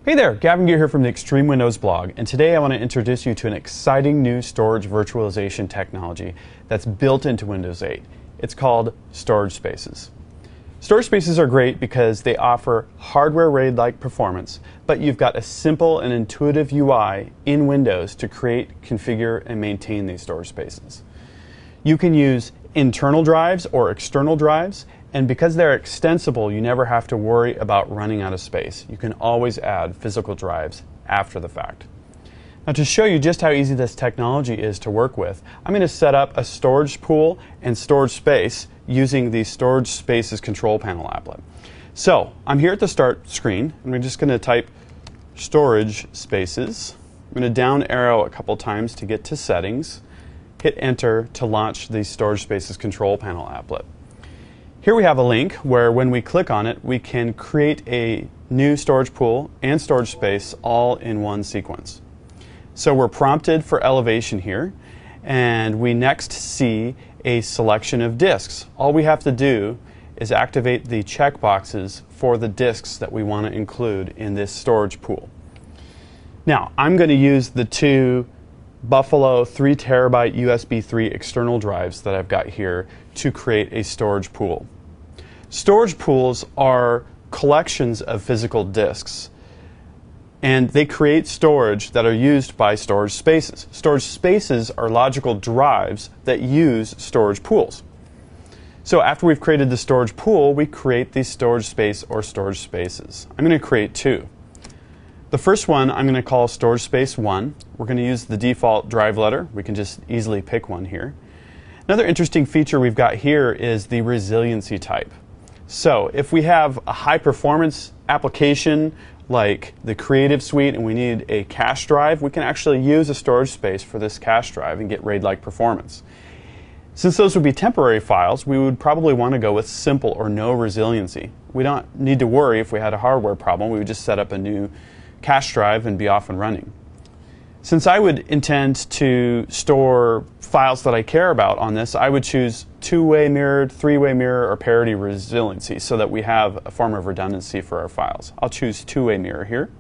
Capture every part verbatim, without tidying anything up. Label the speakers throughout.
Speaker 1: Hey there, Gavin Gear here from the Extreme Windows blog, and today I want to introduce you to an exciting new storage virtualization technology that's built into Windows eight. It's called Storage Spaces. Storage Spaces are great because they offer hardware RAID-like performance, but you've got a simple and intuitive U I in Windows to create, configure, and maintain these storage spaces. You can use internal drives or external drives, and because they're extensible, you never have to worry about running out of space. You can always add physical drives after the fact. Now, to show you just how easy this technology is to work with, I'm going to set up a storage pool and storage space using the Storage Spaces control panel applet. So, I'm here at the start screen, and we're just going to type Storage Spaces. I'm going to down arrow a couple times to get to Settings. Hit Enter to launch the Storage Spaces control panel applet. Here we have a link where when we click on it, we can create a new storage pool and storage space all in one sequence. So we're prompted for elevation here, and we next see a selection of disks. All we have to do is activate the checkboxes for the disks that we want to include in this storage pool. Now, I'm going to use the two Buffalo three terabyte U S B three external drives that I've got here to create a storage pool. Storage pools are collections of physical disks, and they create storage that are used by storage spaces. Storage spaces are logical drives that use storage pools. So after we've created the storage pool, we create the storage space or storage spaces. I'm going to create two. The first one I'm going to call Storage Space one. We're going to use the default drive letter. We can just easily pick one here. Another interesting feature we've got here is the resiliency type. So if we have a high performance application like the Creative Suite and we need a cache drive, we can actually use a storage space for this cache drive and get RAID-like performance. Since those would be temporary files, we would probably want to go with simple or no resiliency. We don't need to worry if we had a hardware problem. We would just set up a new cache drive and be off and running. Since I would intend to store files that I care about on this, I would choose two-way mirrored, three-way mirror, or parity resiliency so that we have a form of redundancy for our files. I'll choose two-way mirror here.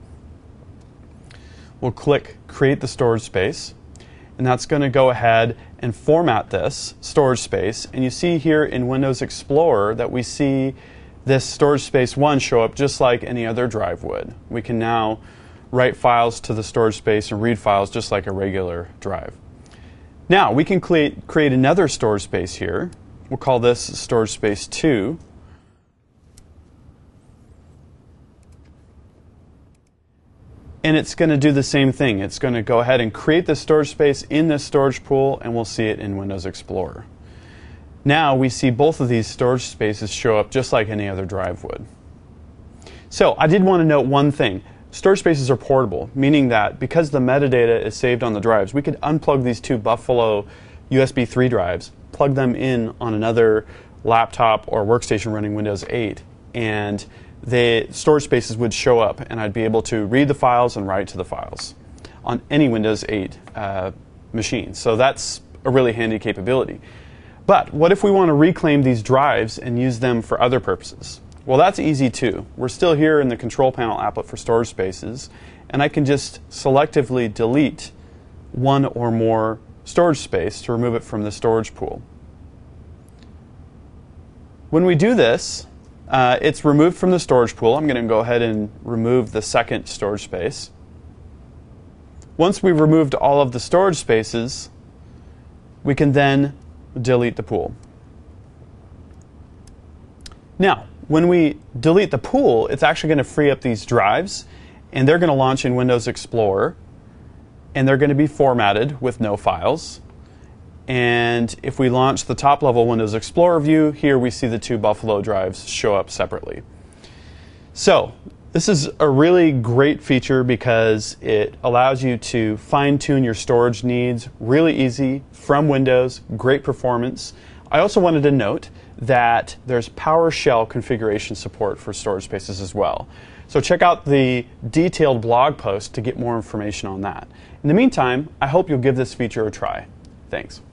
Speaker 1: We'll click Create the Storage Space, and that's going to go ahead and format this storage space. And you see here in Windows Explorer that we see this Storage Space one show up just like any other drive would. We can now write files to the storage space and read files just like a regular drive. Now we can create, create another storage space here. We'll call this Storage Space two. And it's going to do the same thing. It's going to go ahead and create the storage space in this storage pool, and we'll see it in Windows Explorer. Now we see both of these storage spaces show up just like any other drive would. So I did want to note one thing. Storage spaces are portable, meaning that because the metadata is saved on the drives, we could unplug these two Buffalo U S B three drives, plug them in on another laptop or workstation running Windows eight, and the storage spaces would show up, and I'd be able to read the files and write to the files on any Windows eight uh, machine. So that's a really handy capability. But what if we want to reclaim these drives and use them for other purposes? Well, that's easy too. We're still here in the control panel applet for storage spaces, and I can just selectively delete one or more storage space to remove it from the storage pool. When we do this, uh, it's removed from the storage pool. I'm going to go ahead and remove the second storage space. Once we've removed all of the storage spaces, we can then delete the pool. Now, when we delete the pool, it's actually going to free up these drives, and they're going to launch in Windows Explorer, and they're going to be formatted with no files. And if we launch the top-level Windows Explorer view, here we see the two Buffalo drives show up separately. So this is a really great feature because it allows you to fine-tune your storage needs really easy from Windows, great performance. I also wanted to note that there's PowerShell configuration support for storage spaces as well. So check out the detailed blog post to get more information on that. In the meantime, I hope you'll give this feature a try. Thanks.